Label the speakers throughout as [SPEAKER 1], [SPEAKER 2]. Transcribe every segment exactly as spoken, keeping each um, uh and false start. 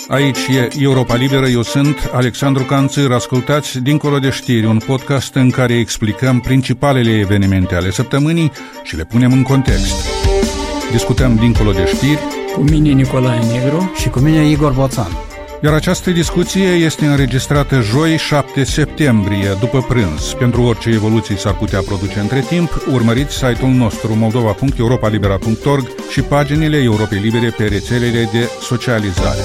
[SPEAKER 1] Aici e Europa Liberă, eu sunt Alexandru Canțăr. Ascultați Dincolo de știri, un podcast în care explicăm principalele evenimente ale săptămânii și le punem în context. Discutăm Dincolo de știri
[SPEAKER 2] cu mine Nicolae Negru
[SPEAKER 3] și cu mine Igor Boțan.
[SPEAKER 1] Iar această discuție este înregistrată joi, șapte septembrie, după prânz. Pentru orice evoluții s-ar putea produce între timp, urmăriți site-ul nostru moldova punct europa libera punct org și paginile Europei Libere pe rețelele de socializare.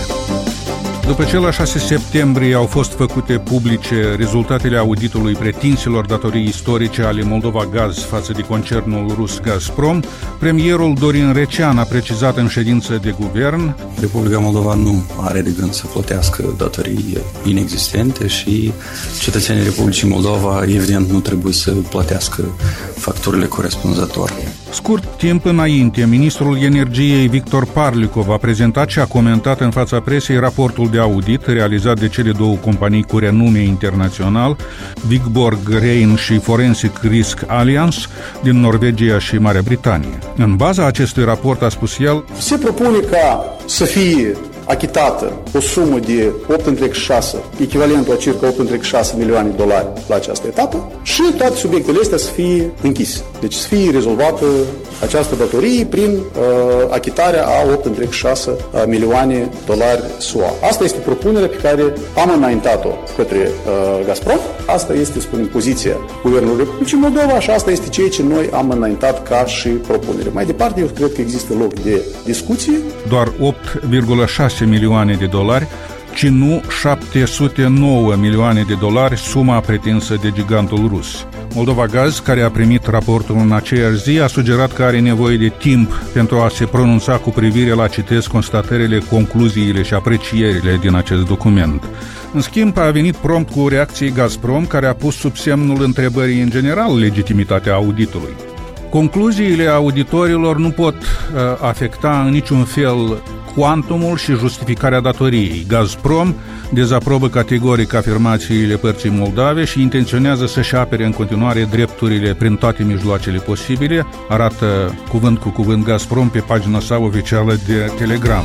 [SPEAKER 1] După ce la șase septembrie au fost făcute publice rezultatele auditului pretinselor datorii istorice ale Moldova Gaz față de concernul rus Gazprom, premierul Dorin Recean a precizat în ședință de guvern:
[SPEAKER 4] Republica Moldova nu are de gând să plătească datorii inexistente și cetățenii Republicii Moldova, evident, nu trebuie să plătească facturile corespunzătoare.
[SPEAKER 1] Scurt timp înainte, ministrul energiei Victor Parlikov a prezentat și a comentat în fața presei raportul de audit realizat de cele două companii cu renume internațional, Vigborg Rein și Forensic Risk Alliance, din Norvegia și Marea Britanie. În baza acestui raport, a spus el,
[SPEAKER 5] se propune ca să fie achitată o sumă de opt virgulă șase, echivalentul a circa opt virgulă șase milioane de dolari la această etapă și toate subiectele astea să fie închise. Deci să fie rezolvată această datorie prin uh, achitarea a opt virgulă șase milioane dolari S U A. Asta este propunerea pe care am înaintat-o către uh, Gazprom. Asta este, spunem, poziția Guvernului Republicii Moldova și asta este ceea ce noi am înaintat ca și propunere. Mai departe, eu cred că există loc de discuție.
[SPEAKER 1] Doar opt virgulă șase milioane de dolari, ci nu șapte sute nouă milioane de dolari, suma pretinsă de gigantul rus. Moldova Gaz, care a primit raportul în aceeași zi, a sugerat că are nevoie de timp pentru a se pronunța cu privire la, citez, constatările, concluziile și aprecierile din acest document. În schimb, a venit prompt cu reacții Gazprom, care a pus sub semnul întrebării în general legitimitatea auditului. Concluziile auditorilor nu pot uh, afecta în niciun fel cuantumul și justificarea datoriei. Gazprom dezaprobă categoric afirmațiile părții moldave și intenționează să-și apere în continuare drepturile prin toate mijloacele posibile, arată cuvânt cu cuvânt Gazprom pe pagina sa oficială de Telegram.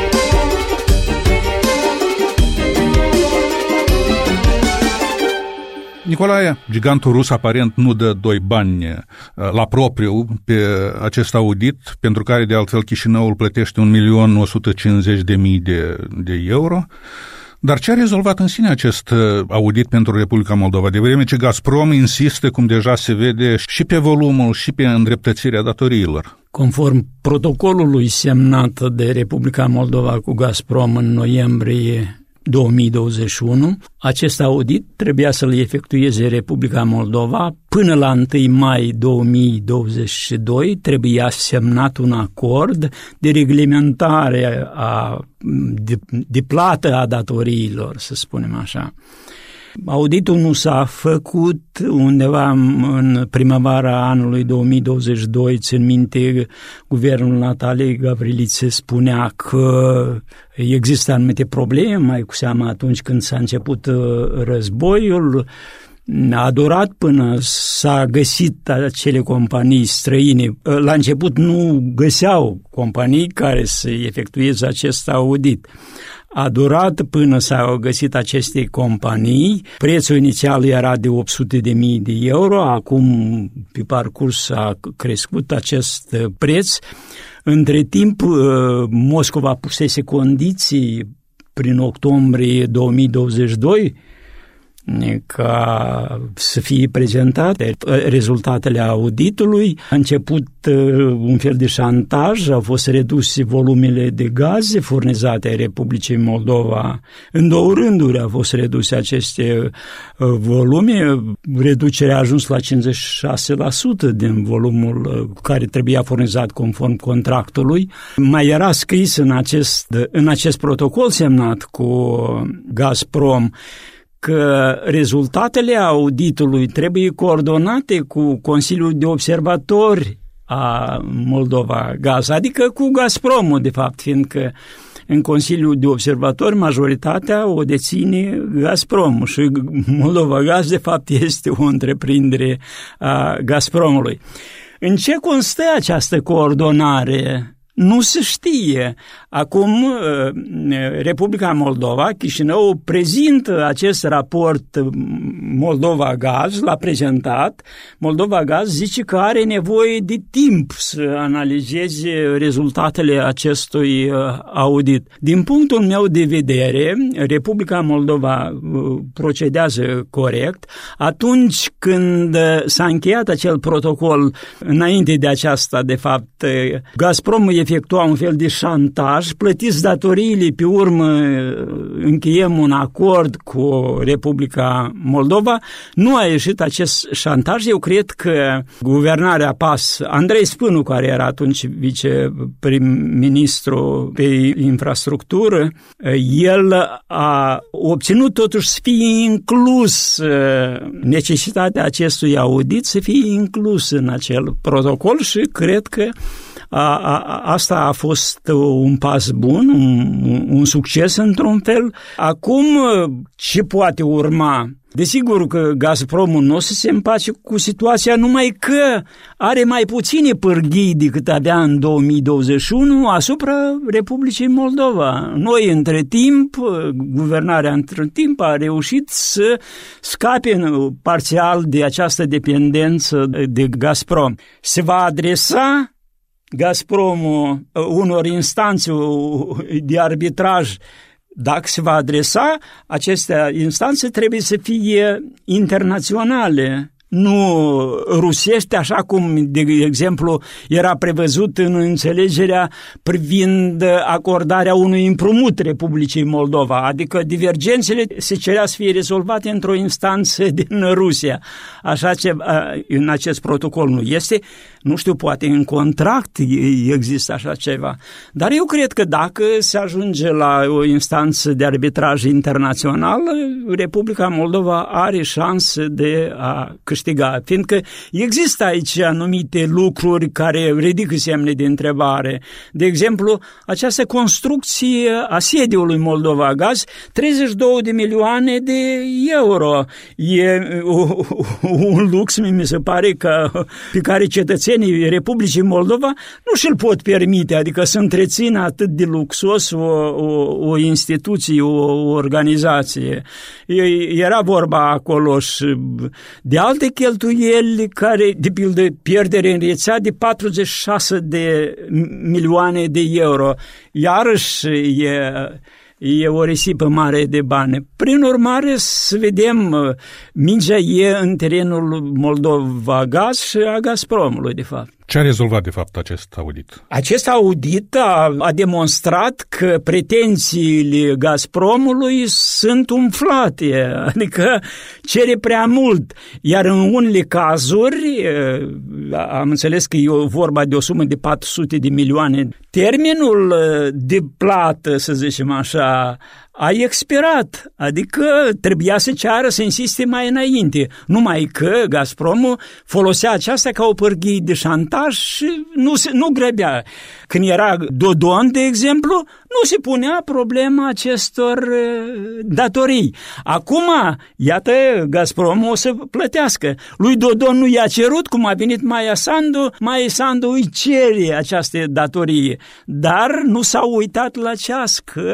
[SPEAKER 1] Nicolae, gigantul rus aparent nu dă doi bani la propriu pe acest audit, pentru care de altfel Chișinăul plătește un milion o sută cincizeci de mii de euro. Dar ce a rezolvat în sine acest audit pentru Republica Moldova, de vreme ce Gazprom insistă, cum deja se vede, și pe volumul și pe îndreptățirea datoriilor?
[SPEAKER 2] Conform protocolului semnat de Republica Moldova cu Gazprom în noiembrie două mii douăzeci și unu, acest audit trebuia să-l efectueze Republica Moldova până la întâi mai două mii douăzeci și doi. Trebuia semnat un acord de reglementare a, de, de plată a datoriilor, să spunem așa. Auditul nu s-a făcut undeva în primăvara anului două mii douăzeci și doi. Țin minte, guvernul Natalie Gavrilițe spunea că există anumite probleme, mai cu seamă atunci când s-a început războiul. A durat până s-a găsit acele companii străine. La început nu găseau companii care să efectueze acest audit. A durat până s-au găsit aceste companii. Prețul inițial era de opt sute de mii de euro, acum pe parcurs a crescut acest preț. Între timp, Moscova pusese condiții prin octombrie două mii douăzeci și doi ca să fie prezentate rezultatele auditului. A început un fel de șantaj, au fost reduse volumele de gaze furnizate Republicii Moldova. În două rânduri au fost reduse aceste volume. Reducerea a ajuns la cincizeci și șase la sută din volumul care trebuia furnizat conform contractului. Mai era scris în acest, în acest protocol semnat cu Gazprom că rezultatele auditului trebuie coordonate cu Consiliul de Observatori a Moldova Gaz, adică cu Gazpromul, de fapt, fiindcă în Consiliul de Observatori majoritatea o deține Gazprom și Moldova Gaz, de fapt, este o întreprindere a Gazpromului. În ce constă această coordonare nu se știe. Acum, Republica Moldova, Chișinău, prezintă acest raport Moldova Gaz, l-a prezentat. Moldova Gaz zice că are nevoie de timp să analizeze rezultatele acestui audit. Din punctul meu de vedere, Republica Moldova procedează corect. Atunci când s-a încheiat acel protocol, înainte de aceasta, de fapt, Gazprom efectua un fel de șantaj, plătiți datoriile, pe urmă încheiem un acord cu Republica Moldova. Nu a ieșit acest șantaj. Eu cred că guvernarea P A S, Andrei Spânu, care era atunci viceprim-ministru pe infrastructură, el a obținut totuși să fie inclus necesitatea acestui audit, să fie inclus în acel protocol și cred că A, a, asta a fost un pas bun, un, un succes într-un fel. Acum, ce poate urma? Desigur că Gazpromul nu o să se împace cu situația, numai că are mai puține pârghii decât avea în două mii douăzeci și unu asupra Republicii Moldova. Noi, între timp, guvernarea între timp a reușit să scape parțial de această dependență de Gazprom. Se va adresa Gazpromul unor instanțe de arbitraj. Dacă se va adresa, aceste instanțe trebuie să fie internaționale, nu rusești, așa cum, de exemplu, era prevăzut în înțelegerea privind acordarea unui împrumut Republicii Moldova, adică divergențele se cerea să fie rezolvate într-o instanță din Rusia. Așa ce în acest protocol nu este, nu știu, poate în contract există așa ceva, dar eu cred că dacă se ajunge la o instanță de arbitraj internațional, Republica Moldova are șanse de a câștiga, fiindcă există aici anumite lucruri care ridică semne de întrebare. De exemplu, această construcție a sediului Moldova Gaz, treizeci și două de milioane de euro. E un lux, mi se pare, că, pe care cetățenii Republicii Moldova nu și-l pot permite, adică să întrețină atât de luxos o, o, o instituție, o, o organizație. Era vorba acolo și de alte cheltuieli care, de pildă, pierdere în rețea de patruzeci și șase de milioane de euro. Iarăși e, e o risipă mare de bani. Prin urmare, să vedem, mingea e în terenul Moldova Gaz și a Gazpromului, de fapt.
[SPEAKER 1] Ce a rezolvat, de fapt, acest audit?
[SPEAKER 2] Acest audit a, a demonstrat că pretențiile Gazpromului sunt umflate, adică cere prea mult, iar în unele cazuri, am înțeles că e vorba de o sumă de patru sute de milioane, termenul de plată, să zicem așa, a expirat, adică trebuia să ceară, să insiste mai înainte, numai că Gazpromul folosea aceasta ca o pârghie de șantaj și nu, se, nu grăbea. Când era Dodon, de exemplu, nu se punea problema acestor datorii. Acum, iată, Gazpromul o să plătească. Lui Dodon nu i-a cerut, cum a venit Maia Sandu, Maia Sandu îi cere această datorie, dar nu s-au uitat la ceas, că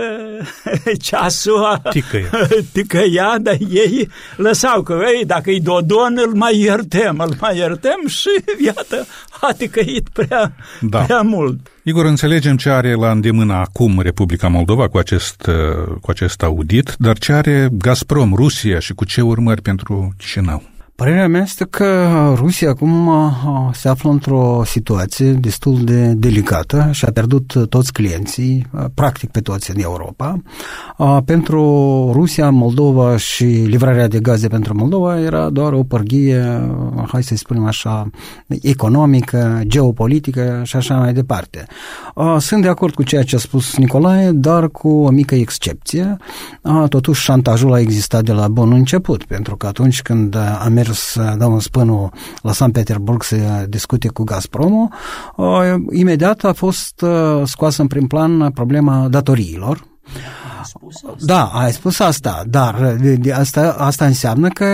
[SPEAKER 2] ceasul
[SPEAKER 1] ticăia.
[SPEAKER 2] ticăia, dar ei lăsau că, ei, dacă e Dodon, îl mai iertăm, îl mai iertăm și, iată, a ticăit prea, da. prea mult.
[SPEAKER 1] Igor, înțelegem ce are la îndemână acum Republica Moldova cu acest, cu acest audit, dar ce are Gazprom, Rusia și cu ce urmări pentru Chișinău?
[SPEAKER 3] Părerea mea este că Rusia acum se află într-o situație destul de delicată și a pierdut toți clienții, practic pe toți în Europa. Pentru Rusia, Moldova și livrarea de gaze pentru Moldova era doar o pârghie, hai să spunem așa, economică, geopolitică și așa mai departe. Sunt de acord cu ceea ce a spus Nicolae, dar cu o mică excepție. Totuși, șantajul a existat de la bun început, pentru că atunci când a mers domnul Spânu la Sankt Petersburg să discute cu Gazpromul, imediat a fost scoasă în prim plan problema datoriilor.
[SPEAKER 2] spus asta.
[SPEAKER 3] Da, ai spus asta, dar de, de asta, asta înseamnă că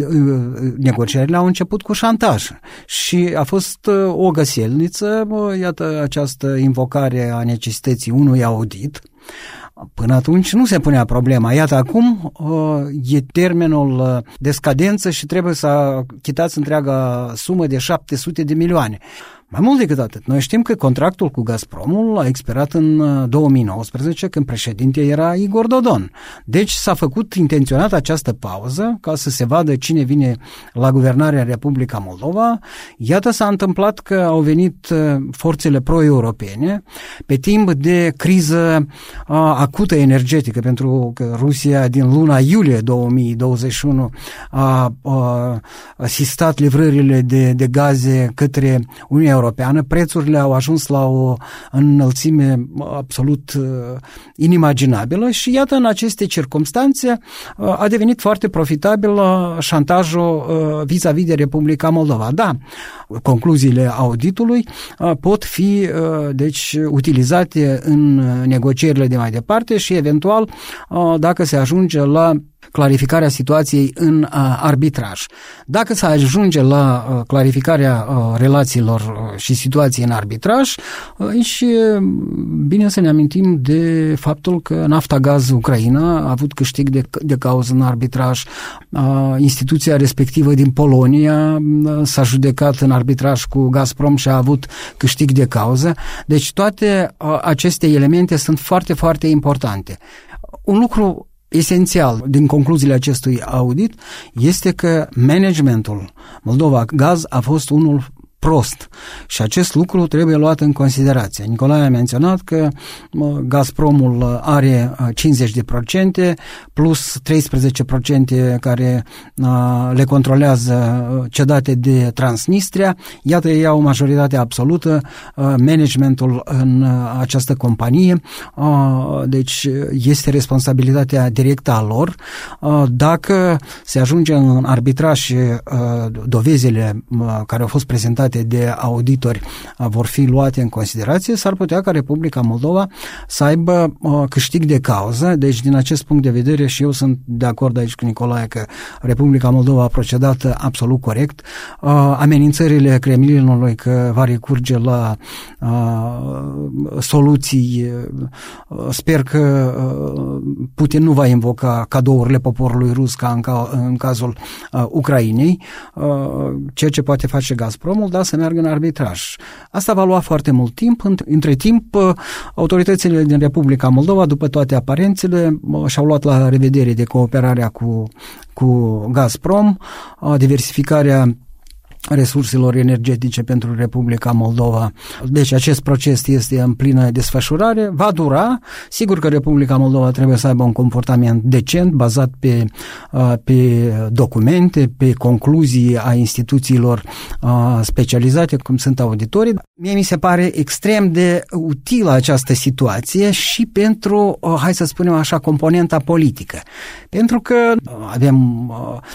[SPEAKER 3] negocierile au început cu șantaj și a fost o găselniță, iată această invocare a necesității unui audit. Până atunci nu se punea problema. Iată, acum e termenul de scadență și trebuie să achitați întreaga sumă de șapte sute de milioane. Mai mult decât atât, noi știm că contractul cu Gazpromul a expirat în două mii nouăsprezece, când președinte era Igor Dodon. Deci s-a făcut intenționat această pauză ca să se vadă cine vine la guvernarea în Republica Moldova. Iată, s-a întâmplat că au venit forțele pro-europene pe timp de criză a, acută energetică, pentru că Rusia din luna iulie două mii douăzeci și unu a, a asistat livrările de, de gaze către Uniunea Europeană, prețurile au ajuns la o înălțime absolut uh, inimaginabilă și iată, în aceste circumstanțe uh, a devenit foarte profitabil uh, șantajul uh, vis-a-vis de Republica Moldova. Da, concluziile auditului uh, pot fi uh, deci utilizate în negocierile de mai departe și eventual uh, dacă se ajunge la clarificarea situației în uh, arbitraj. Dacă se ajunge la uh, clarificarea uh, relațiilor uh, și situației în arbitraj, uh, și uh, bine să ne amintim de faptul că Naftagaz Ucraina a avut câștig de, de cauză în arbitraj, uh, instituția respectivă din Polonia uh, s-a judecat în arbitraj cu Gazprom și a avut câștig de cauză. Deci toate uh, aceste elemente sunt foarte, foarte importante. Un lucru esențial din concluziile acestui audit este că managementul Moldova Gaz a fost unul prost și acest lucru trebuie luat în considerație. Nicolae a menționat că Gazpromul are cincizeci la sută plus treisprezece la sută care le controlează cedate de Transnistria. Iată, ei au majoritate absolută, managementul în această companie, deci este responsabilitatea directă a lor. Dacă se ajunge în arbitraj și dovezile care au fost prezentate de auditori vor fi luate în considerație, s-ar putea ca Republica Moldova să aibă câștig de cauză. Deci, din acest punct de vedere, și eu sunt de acord aici cu Nicolae că Republica Moldova a procedat absolut corect. Amenințările Kremlinului că va recurge la soluții, sper că Putin nu va invoca cadourile poporului rus ca în, ca, în cazul Ucrainei, ceea ce poate face Gazpromul, dar să meargă în arbitraj. Asta va lua foarte mult timp. Între timp, autoritățile din Republica Moldova, după toate aparențele, și-au luat la revedere de cooperarea cu, cu Gazprom, diversificarea resurselor energetice pentru Republica Moldova. Deci acest proces este în plină desfășurare, va dura. Sigur că Republica Moldova trebuie să aibă un comportament decent, bazat pe, pe documente, pe concluzii a instituțiilor specializate, cum sunt auditorii. Mie mi se pare extrem de utilă această situație și pentru, hai să spunem așa, componenta politică. Pentru că avem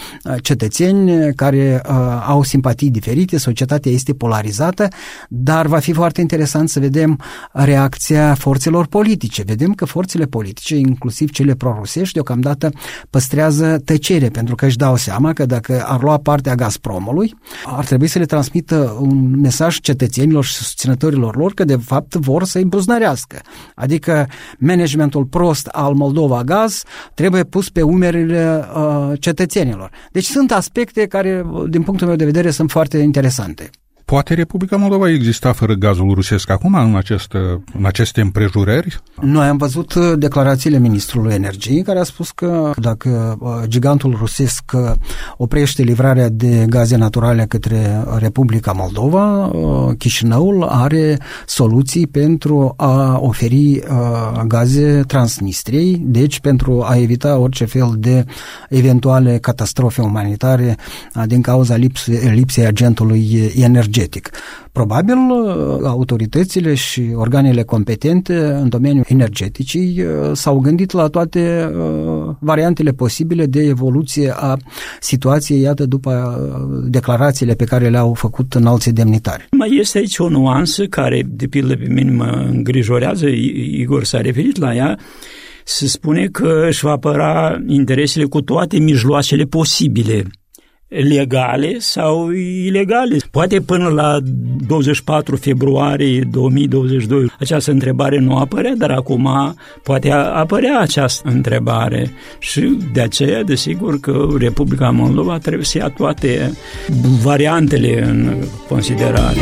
[SPEAKER 3] cetățeni care au simpatii diferite, societatea este polarizată, dar va fi foarte interesant să vedem reacția forțelor politice. Vedem că forțele politice, inclusiv cele prorusești, deocamdată păstrează tăcere, pentru că își dau seama că dacă ar lua partea Gazpromului, ar trebui să le transmită un mesaj cetățenilor și susținătorilor lor că de fapt vor să-i buznărească. Adică managementul prost al Moldova Gaz trebuie pus pe umerile uh, cetățenilor. Deci sunt aspecte care, din punctul meu de vedere, sunt foarte interesante.
[SPEAKER 1] Poate Republica Moldova exista fără gazul rusesc acum în, acest, în aceste împrejurări?
[SPEAKER 3] Noi am văzut declarațiile ministrului energiei care a spus că dacă gigantul rusesc oprește livrarea de gaze naturale către Republica Moldova, Chișinăul are soluții pentru a oferi gaze Transnistriei, deci pentru a evita orice fel de eventuale catastrofe umanitare din cauza lipsei, lipsei agentului energetic. Probabil autoritățile și organele competente în domeniul energeticii s-au gândit la toate variantele posibile de evoluție a situației, iată, după declarațiile pe care le-au făcut înalții demnitari.
[SPEAKER 2] Mai este aici o nuanță care, de pildă, pe mine mă îngrijorează, Igor s-a referit la ea. se spune că își va apăra interesele cu toate mijloacele posibile, legale sau ilegale. Poate până la douăzeci și patru februarie două mii douăzeci și doi această întrebare nu apărea, dar acum poate apărea această întrebare și de aceea, desigur, că Republica Moldova trebuie să ia toate variantele în considerare.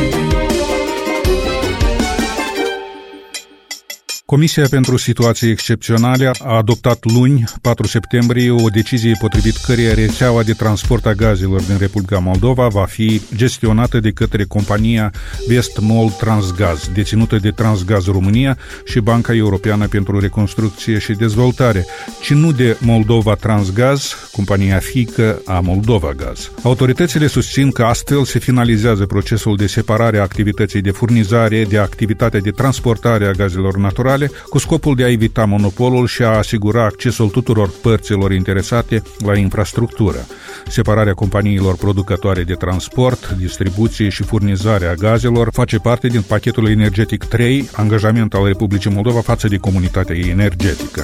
[SPEAKER 1] Comisia pentru Situații Excepționale a adoptat luni, patru septembrie, o decizie potrivit căreia rețeaua de transport a gazelor din Republica Moldova va fi gestionată de către compania Vestmol Transgaz, deținută de Transgaz România și Banca Europeană pentru Reconstrucție și Dezvoltare, ci nu de Moldova Transgaz, compania fiică a Moldova Gaz. Autoritățile susțin că astfel se finalizează procesul de separare a activității de furnizare de activitatea de transportare a gazelor naturale, cu scopul de a evita monopolul și a asigura accesul tuturor părților interesate la infrastructură. Separarea companiilor producătoare de transport, distribuție și furnizare a gazelor face parte din pachetul energetic trei, angajament al Republicii Moldova față de comunitatea energetică.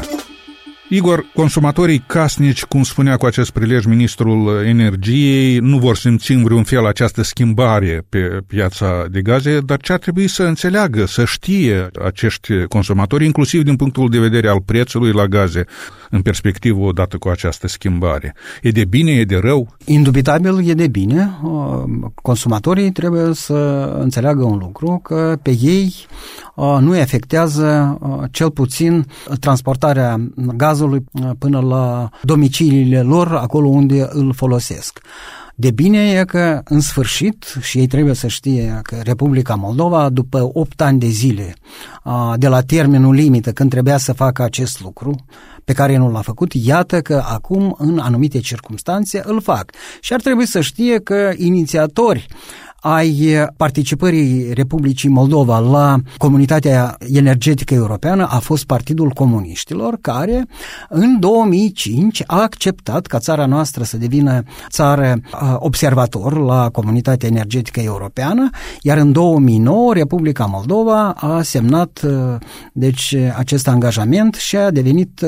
[SPEAKER 1] Igor, consumatorii casnici, cum spunea cu acest prilej ministrul energiei, nu vor simți în vreun fel această schimbare pe piața de gaze, dar ce ar trebui să înțeleagă, să știe acești consumatori, inclusiv din punctul de vedere al prețului la gaze, în perspectivă odată cu această schimbare? E de bine, e de rău?
[SPEAKER 3] Indubitabil e de bine. Consumatorii trebuie să înțeleagă un lucru, că pe ei nu îi afectează cel puțin transportarea gazului până la domiciliile lor, acolo unde îl folosesc. De bine e că, în sfârșit, și ei trebuie să știe că Republica Moldova, după opt ani de zile, de la termenul limită, când trebuia să facă acest lucru, pe care nu l-a făcut, iată că acum, în anumite circumstanțe, îl fac. Și ar trebui să știe că inițiatori ai participării Republicii Moldova la Comunitatea Energetică Europeană a fost Partidul Comuniștilor, care în două mii cinci a acceptat ca țara noastră să devină țară observator la Comunitatea Energetică Europeană, iar în două mii nouă Republica Moldova a semnat deci acest angajament și a devenit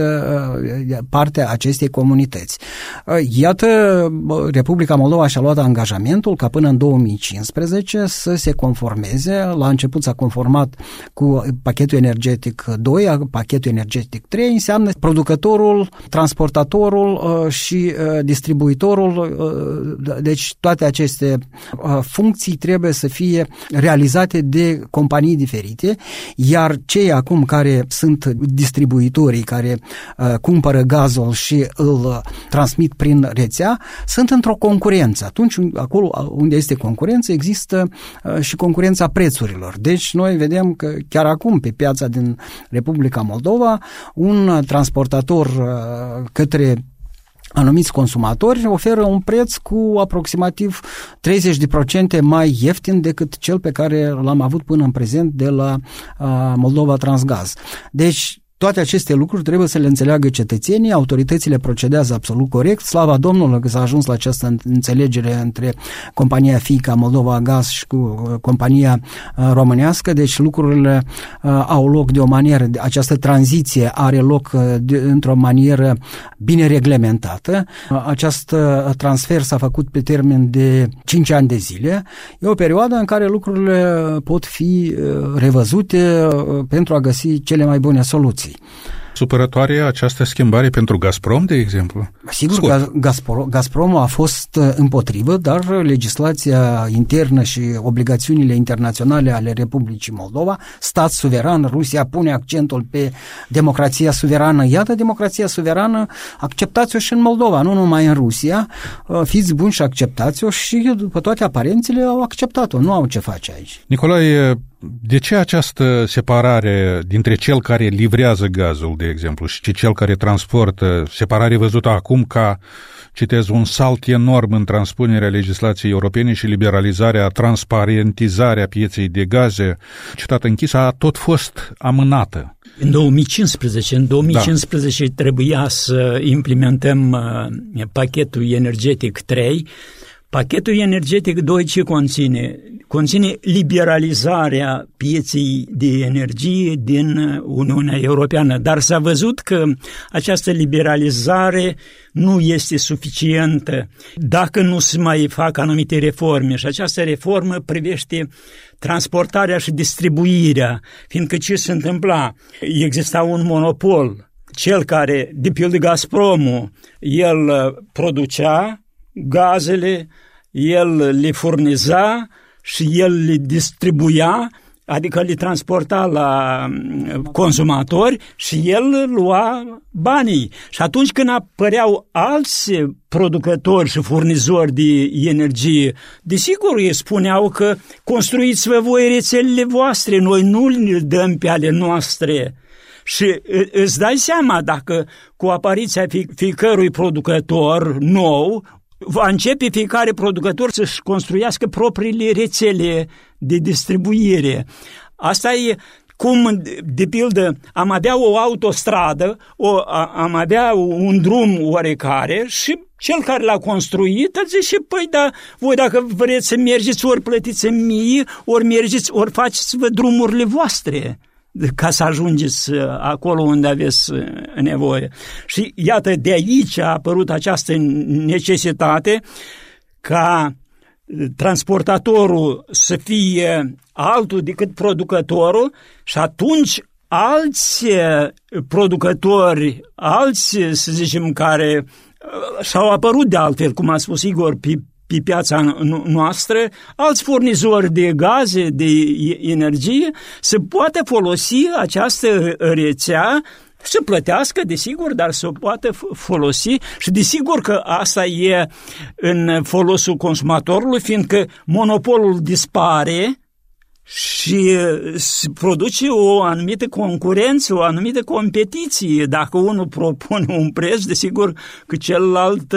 [SPEAKER 3] parte a acestei comunități. Iată, Republica Moldova și-a luat angajamentul ca până în două mii cincisprezece să se conformeze. La început s-a conformat cu pachetul energetic doi, pachetul energetic trei, înseamnă producătorul, transportatorul și distribuitorul, deci toate aceste funcții trebuie să fie realizate de companii diferite, iar cei acum care sunt distribuitorii, care cumpără gazul și îl transmit prin rețea, sunt într-o concurență. Atunci, acolo unde este concurență, există uh, și concurența prețurilor. Deci noi vedem că chiar acum pe piața din Republica Moldova un transportator uh, către anumiți consumatori oferă un preț cu aproximativ treizeci la sută mai ieftin decât cel pe care l-am avut până în prezent de la uh, Moldova Transgaz. Deci toate aceste lucruri trebuie să le înțeleagă cetățenii, autoritățile procedează absolut corect, slava Domnului că s-a ajuns la această înțelegere între compania fiică Moldova Gaz și cu compania românească, deci lucrurile au loc de o manieră, această tranziție are loc de, într-o manieră bine reglementată. Acest transfer s-a făcut pe termen de cinci ani de zile. E o perioadă în care lucrurile pot fi revăzute pentru a găsi cele mai bune soluții.
[SPEAKER 1] Supărătoare această schimbare pentru Gazprom, de exemplu?
[SPEAKER 3] Sigur că Gazprom, Gazprom a fost împotrivă, dar legislația internă și obligațiunile internaționale ale Republicii Moldova, stat suveran, Rusia pune accentul pe democrația suverană. Iată, democrația suverană, acceptați-o și în Moldova, nu numai în Rusia. Fiți buni și acceptați-o și după toate aparențele au acceptat-o, nu au ce face aici.
[SPEAKER 1] Nicolae, de ce această separare dintre cel care livrează gazul, de exemplu, și cel care transportă, separare văzută acum ca, citez, un salt enorm în transpunerea legislației europene și liberalizarea, transparentizarea pieței de gaze, citată închisă, a tot fost amânată?
[SPEAKER 2] În două mii cincisprezece, în două mii cincisprezece da. Trebuia să implementăm pachetul energetic trei, Pachetul energetic doi ce conține? Conține liberalizarea pieței de energie din Uniunea Europeană, dar s-a văzut că această liberalizare nu este suficientă dacă nu se mai fac anumite reforme și această reformă privește transportarea și distribuirea, fiindcă ce se întâmpla? Exista un monopol, cel care, de pildă Gazpromul, el producea gazele, el le furniza și el le distribuia, adică le transporta la consumatori și el lua banii. Și atunci când apăreau alți producători și furnizori de energie, desigur îi spuneau că construiți-vă voi rețelele voastre, noi nu le dăm pe ale noastre. Și îți dai seama dacă cu apariția fiecărui producător nou va începe fiecare producător să-și construiască propriile rețele de distribuire. Asta e cum, de pildă, am avea o autostradă, o, am avea un drum oarecare și cel care l-a construit zice, păi da, voi dacă vreți să mergeți, ori plătiți mie, ori mergeți, ori faceți-vă drumurile voastre ca să ajungeți acolo unde aveți nevoie. Și iată, de aici a apărut această necesitate ca transportatorul să fie altul decât producătorul și atunci alți producători, alți, să zicem, care și-au apărut de altfel, cum a spus Igor, pe pe piața noastră, alți furnizori de gaze, de energie, să poată folosi această rețea, să plătească, desigur, dar să o poată folosi și desigur că asta e în folosul consumatorului, fiindcă monopolul dispare și se produce o anumită concurență, o anumită competiție. Dacă unul propune un preț, desigur că celălalt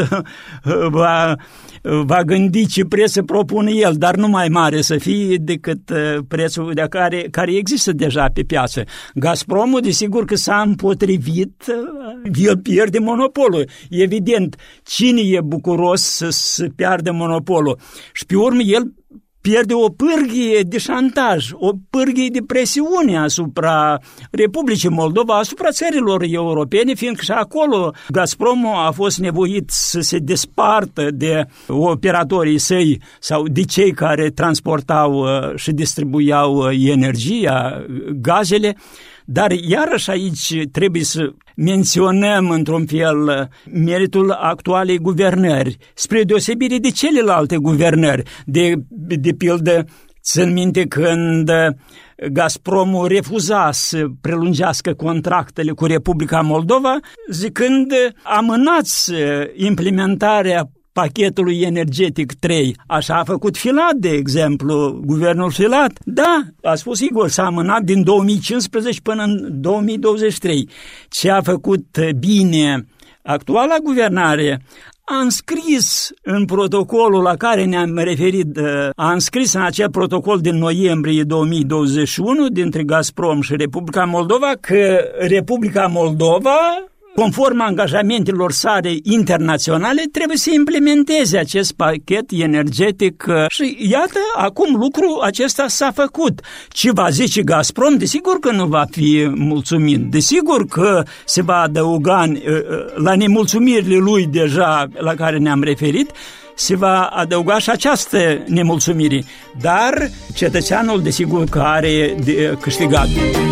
[SPEAKER 2] va, va gândi ce preț să propune el, dar nu mai mare să fie decât prețul de care, care există deja pe piață. Gazpromul, desigur că s-a împotrivit, el pierde monopolul. Evident, cine e bucuros să, să piardă monopolul? Și pe urmă el pierde o pârghie de șantaj, o pârghie de presiune asupra Republicii Moldova, asupra țărilor europene, fiindcă și acolo Gazpromul a fost nevoit să se despartă de operatorii săi sau de cei care transportau și distribuiau energia, gazele. Dar iarăși aici trebuie să menționăm într-un fel meritul actualei guvernări, spre deosebire de celelalte guvernări. De, de pildă, țin minte când Gazpromul refuza să prelungească contractele cu Republica Moldova, zicând amânați implementarea pachetului energetic trei. Așa a făcut Filat, de exemplu, guvernul Filat. Da, a spus Igor, s-a amânat din două mii cincisprezece până în două mii douăzeci și trei. Ce a făcut bine actuala guvernare, a înscris în protocolul la care ne-am referit, a înscris în acel protocol din noiembrie două mii douăzeci și unu dintre Gazprom și Republica Moldova că Republica Moldova, conform angajamentelor sale internaționale, trebuie să implementeze acest pachet energetic și iată, acum lucrul acesta s-a făcut. Ce va zice Gazprom? Desigur că nu va fi mulțumit. Desigur că se va adăuga la nemulțumirile lui deja la care ne-am referit, se va adăuga și această nemulțumire. Dar cetățeanul, desigur, că are de câștigat.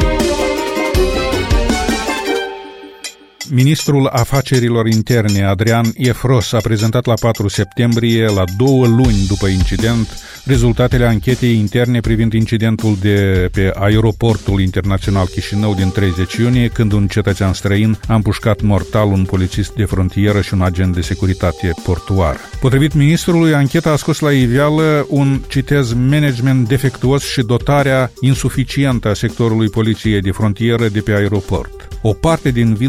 [SPEAKER 1] Ministrul Afacerilor Interne, Adrian Efros, a prezentat la patru septembrie, la două luni după incident, rezultatele anchetei interne privind incidentul de pe aeroportul internațional Chișinău din treizeci iunie, când un cetățean străin a împușcat mortal un polițist de frontieră și un agent de securitate portuară. Potrivit ministrului, ancheta a scos la iveală un, citez, management defectuos și dotarea insuficientă a sectorului poliției de frontieră de pe aeroport. O parte din vină ar putea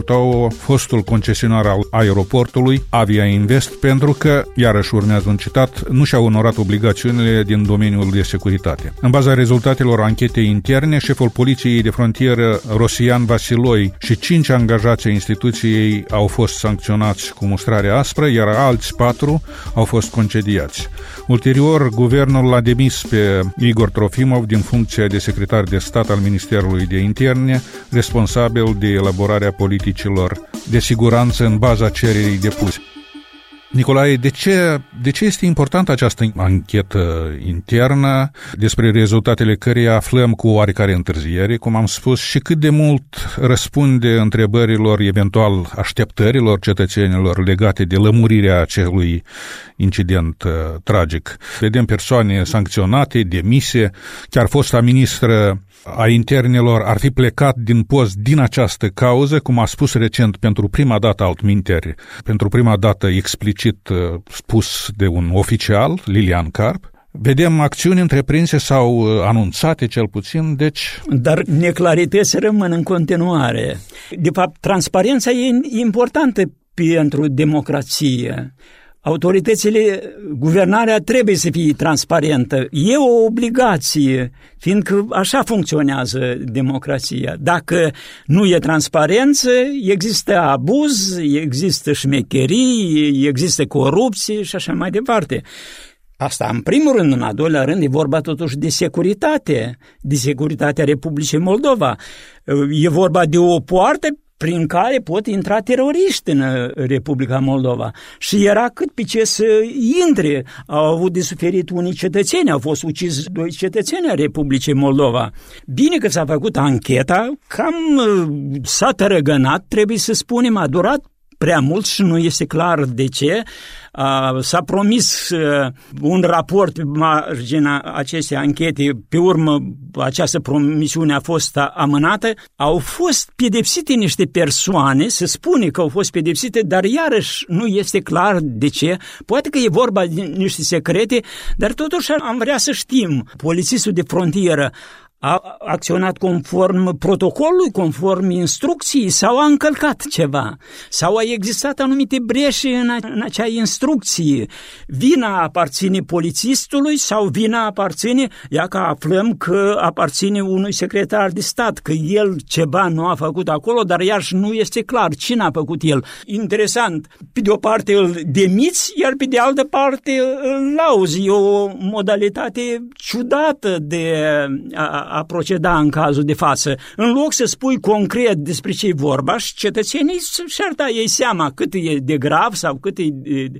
[SPEAKER 1] Tău, fostul concesionar al aeroportului Avia Invest, pentru că, iarăși urmează un citat, nu și-a onorat obligațiunile din domeniul de securitate. În baza rezultatelor anchetei interne, șeful Poliției de Frontieră Rosian Vasiloi și cinci angajați ai instituției au fost sancționați cu mustrare aspră, iar alți patru au fost concediați. Ulterior, guvernul l-a demis pe Igor Trofimov din funcția de secretar de stat al Ministerului de Interne, responsabil de elaborarea politicilor de siguranță în baza cererii depuse. Nicolae, de ce, de ce este importantă această anchetă internă, despre rezultatele căreia aflăm cu oarecare întârziere, cum am spus, și cât de mult răspunde întrebărilor, eventual așteptărilor cetățenilor legate de lămurirea acelui incident uh, tragic? Vedem persoane sancționate, demise, chiar fosta ministră a internelor ar fi plecat din post din această cauză, cum a spus recent pentru prima dată altminteri, pentru prima dată explicit uh, spus de un oficial, Lilian Carp. Vedem acțiuni întreprinse sau uh, anunțate cel puțin, deci...
[SPEAKER 2] Dar neclarități rămân în continuare. De fapt, transparența e importantă pentru democrație. Autoritățile, guvernarea trebuie să fie transparentă. E o obligație, fiindcă așa funcționează democrația. Dacă nu e transparență, există abuz, există șmecherii, există corupție și așa mai departe. Asta în primul rând, în al doilea rând, e vorba totuși de securitate, de securitatea Republicii Moldova. E vorba de o poartă prin care pot intra teroriști în Republica Moldova. Și era cât pe ce să intre. Au avut de suferit unii cetățeni, au fost ucis doi cetățeni a Republicii Moldova. Bine că s-a făcut ancheta, cam s-a tărăgănat, trebuie să spunem, a durat prea mult și nu este clar de ce. S-a promis un raport pe marginea acestei anchete, pe urmă această promisiune a fost amânată. Au fost pedepsite niște persoane, se spune că au fost pedepsite, dar iarăși nu este clar de ce. Poate că e vorba de niște secrete, dar totuși am vrea să știm. Polițistul de frontieră a acționat conform protocolului, conform instrucției, sau a încălcat ceva, sau a existat anumite breșe în, a, în acea instrucție. Vina aparține polițistului sau vina aparține, ia că aflăm că aparține unui secretar de stat, că el ceva nu a făcut acolo, dar iarăși nu este clar cine a făcut el. Interesant, pe de o parte îl demiți, iar pe de altă parte îl lauzi. E o modalitate ciudată de a a proceda în cazul de față. În loc să spui concret despre ce e vorba și cetățenii și-ar da ei seama cât e de grav sau cât e,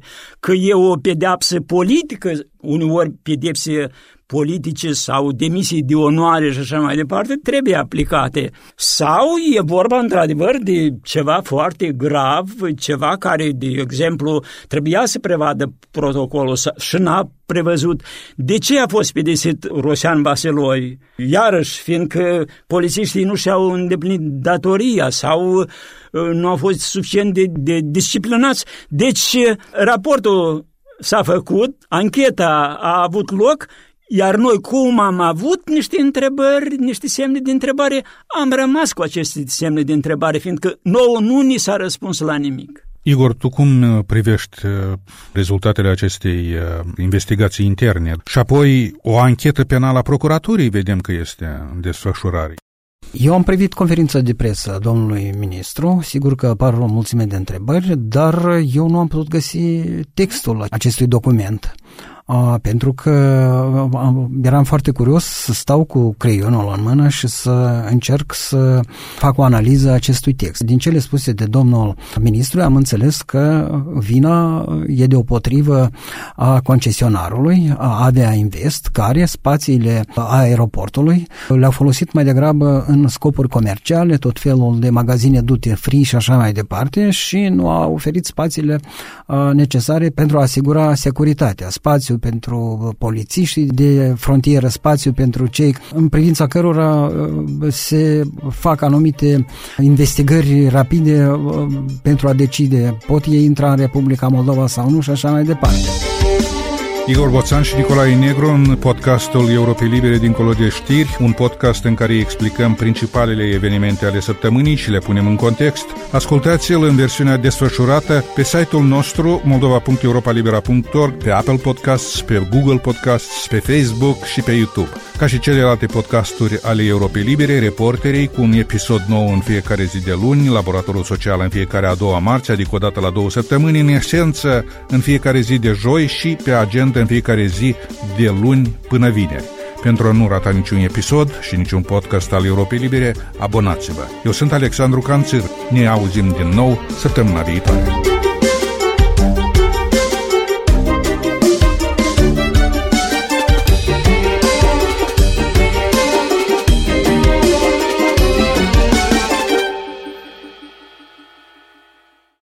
[SPEAKER 2] că e o pedeapsă politică, uneori pedepse politice sau demisii de onoare și așa mai departe, trebuie aplicate. Sau e vorba într-adevăr de ceva foarte grav, ceva care, de exemplu, trebuia să prevadă protocolul și n-a prevăzut. De ce a fost pedepsit Rosian Vasiloi? Iarăși, fiindcă polițiștii nu și-au îndeplinit datoria sau nu au fost suficient de, de disciplinați. Deci, raportul s-a făcut, ancheta a avut loc, iar noi, cum am avut niște întrebări, niște semne de întrebare, am rămas cu aceste semne de întrebare, fiindcă nouă nu ni s-a răspuns la nimic.
[SPEAKER 1] Igor, tu cum privești rezultatele acestei investigații interne? Și apoi o anchetă penală a procuraturii, vedem că este în desfășurare.
[SPEAKER 3] Eu am privit conferința de presă a domnului ministru, sigur că apar o mulțime de întrebări, dar eu nu am putut găsi textul acestui document. Uh, pentru că uh, eram foarte curios să stau cu creionul în mână și să încerc să fac o analiză a acestui text. Din cele spuse de domnul ministru am înțeles că vina e deopotrivă a concesionarului, a Avia Invest, care spațiile aeroportului le-au folosit mai degrabă în scopuri comerciale, tot felul de magazine duty free și așa mai departe, și nu a oferit spațiile uh, necesare pentru a asigura securitatea. Spațiu pentru polițiștii de frontieră, spațiu pentru cei în privința cărora se fac anumite investigări rapide pentru a decide pot ei intra în Republica Moldova sau nu și așa mai departe.
[SPEAKER 1] Igor Boțan și Nicolae Negru în podcastul Europei Libere dincolo de știri, un podcast în care explicăm principalele evenimente ale săptămânii și le punem în context. Ascultați-l în versiunea desfășurată pe site-ul nostru moldova punct europa libera punct org, pe Apple Podcasts, pe Google Podcasts, pe Facebook și pe YouTube. Ca și celelalte podcasturi ale Europei Libere, Reporterii cu un episod nou în fiecare zi de luni, Laboratorul Social în fiecare a doua marți, adică o dată la două săptămâni, în esență în fiecare zi de joi și pe agenda în fiecare zi de luni până vineri. Pentru a nu rata niciun episod și niciun podcast al Europei Libere, abonați-vă. Eu sunt Alexandru Canțir. Ne auzim din nou săptămâna viitoare.